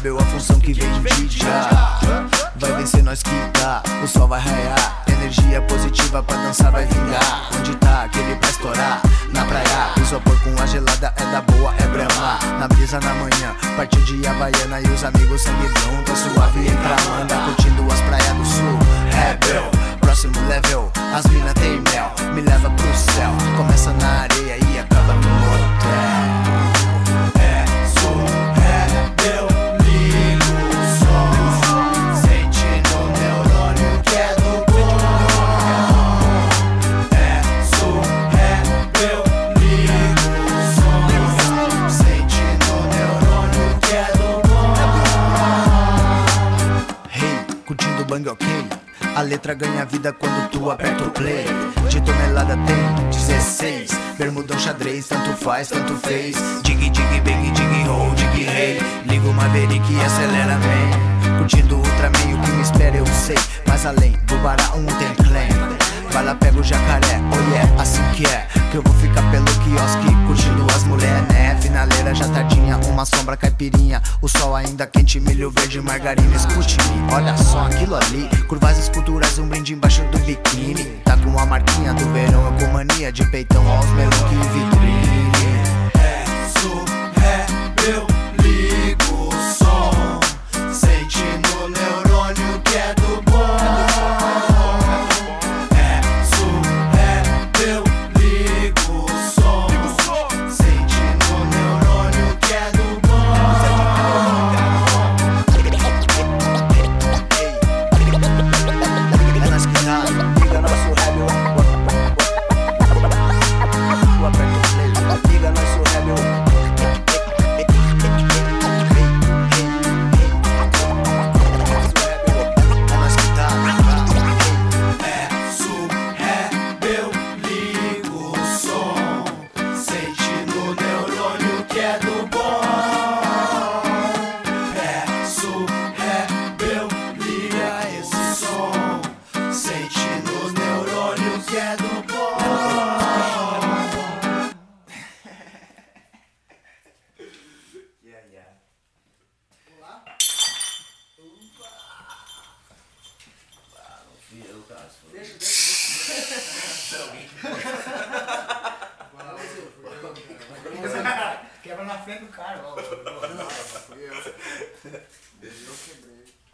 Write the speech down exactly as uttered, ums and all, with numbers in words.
Rebel, a função que vem de já. Vai vencer, nós que tá, o sol vai raiar. Energia positiva pra dançar vai vingar. Onde tá aquele pra estourar? Na praia, isopor com a gelada é da boa, é brama. Na brisa na manhã, partiu de Havaiana e os amigos sangue bom. Tô suave entra manda, curtindo as praias do sul. Rebel, próximo level, as mina tem mel. Me leva pro céu, começa na areia e acaba no motel. Ok, a letra ganha vida quando tu aperta o play. De tonelada tem dezesseis, bermudão xadrez, tanto faz, tanto fez. Dig, dig, bang, dig, roll, dig, rei. Liga o Maverick e acelera, man. Curtindo Ultraman, o que me espera eu sei. Mas além do Bará um tem claim. Vai lá, pega o jacaré, oh yeah, assim que é. Que eu vou ficar pelo quiosque, curtindo as mulher, né? Finaleira já tardinha, uma sombra caipirinha. O sol ainda quente, milho verde, margarina. Escute-me, olha só aquilo ali. Curvas esculturais, um brinde embaixo do biquíni. Tá com a marquinha do verão, eu com mania de peitão aos melão que vitrine. É, sou rebel, ligo o som. Sente no neurônio que é do bom. Deixa, deixa, deixa. Quebra na frente do cara, ó. Não, fui eu. Eu quebrei.